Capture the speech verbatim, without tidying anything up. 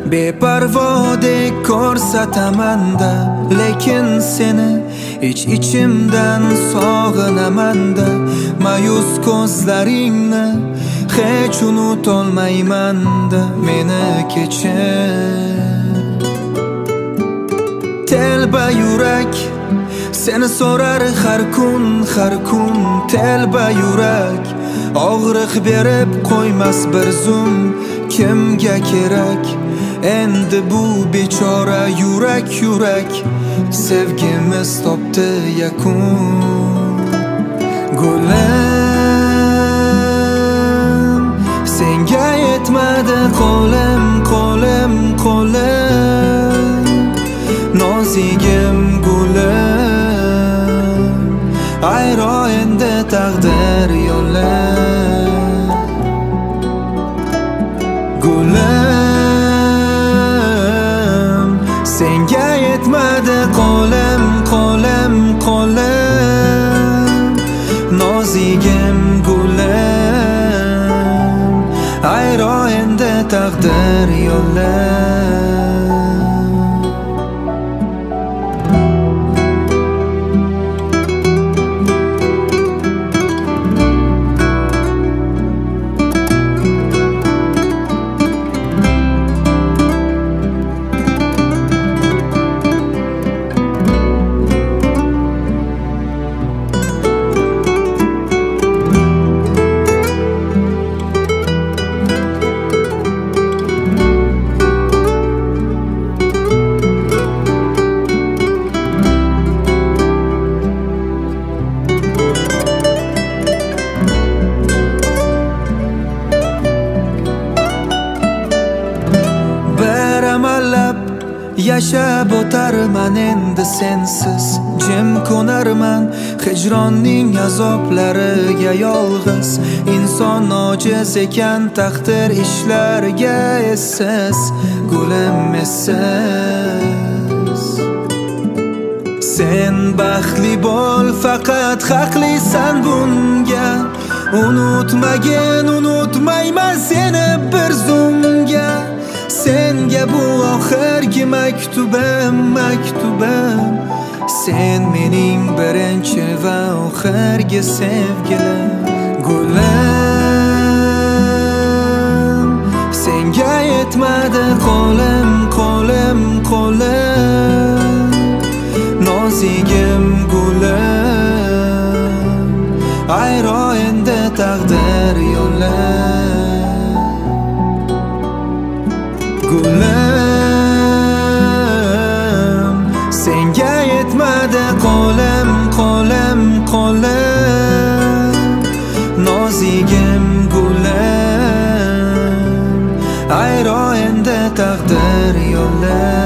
beparvodek ko'rsatamanda, lekin seni ich ichimdan sog'inamanda. Mayus ko'zlaringni hech unutolmaymanda, meni kechir. Telba yurak seni so'rar har kun, har kun. Telba yurak og'riq berib qo'ymas bir zum. Kimga kerak endi bu bechora yurak, yurak? Sevgimiz topdi yakun. Gulim, senga yetmadi qo'lim, qo'lim, qo'lim. Nozigim gulim, ayro endi taqdir yo'li. Gulim, senga yetmadi qo'lim, qo'lim, qo'lim. Nozigim gulim, ayro endi taqdir yo'li. Yashab o'tarman endi sensiz, jim ko'narman hijronning azoblariga yolg'iz. Inson ojiz ekan taqdir ishlarga essiz, gulim essiz. Sen baxtli bo'l, faqat haqlisan bunga. Unutmagin, unutmayman seni bir zumga. Senga bu oxirgi maktubim, maktubim. Sen mening birinchi va oxirgi sevgilim. Gulim, senga yetmadi qo'lim, qo'lim, qo'lim. Nozigim gulim, ayro endi taqdir yo'li. Gulim, senga yetmadi qo'lim, qo'lim, qo'lim. Nozigim gulim, ayro endi taqdir yo'li.